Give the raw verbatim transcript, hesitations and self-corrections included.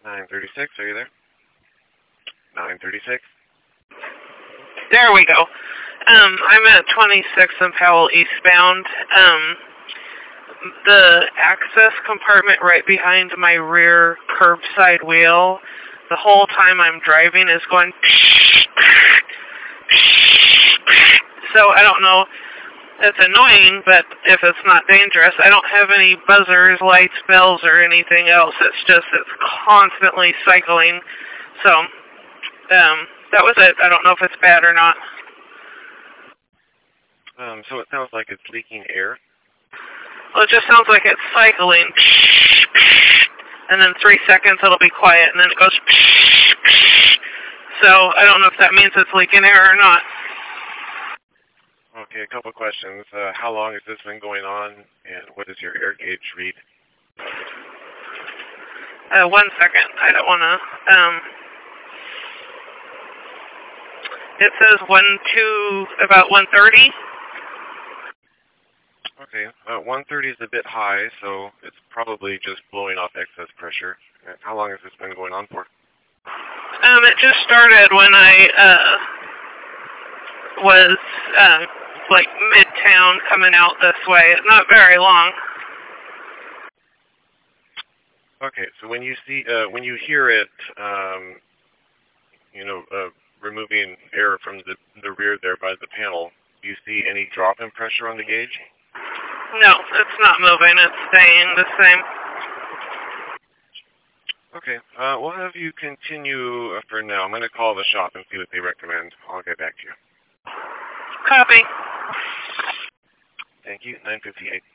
nine thirty-six, are you there? nine thirty-six. There we go. Um, I'm at twenty-six and Powell eastbound. Um, the access compartment right behind my rear curbside wheel, the whole time I'm driving is going so I don't know. It's annoying, but if it's not dangerous, I don't have any buzzers, lights, bells, or anything else. It's just, it's constantly cycling. So, um, that was it. I don't know if it's bad or not. Um, so it sounds like it's leaking air. Well, it just sounds like it's cycling. And then three seconds it'll be quiet, and then it goes. So I don't know if that means it's leaking air or not. Okay, a couple questions. Uh, how long has this been going on, and what does your air gauge read? Uh, one second. I don't want to. Um, it says one two about one thirty. Okay, uh, one thirty is a bit high, so it's probably just blowing off excess pressure. Uh, how long has this been going on for? Um, it just started when I uh, was uh, like midtown coming out this way. Not very long. Okay, so when you see, uh, when you hear it, um, you know, uh, removing air from the the rear there by the panel, do you see any drop in pressure on the gauge? No, it's not moving. It's staying the same. Okay, uh, we'll have you continue uh, for now. I'm going to call the shop and see what they recommend. I'll get back to you. Copy. Thank you. nine fifty-eight.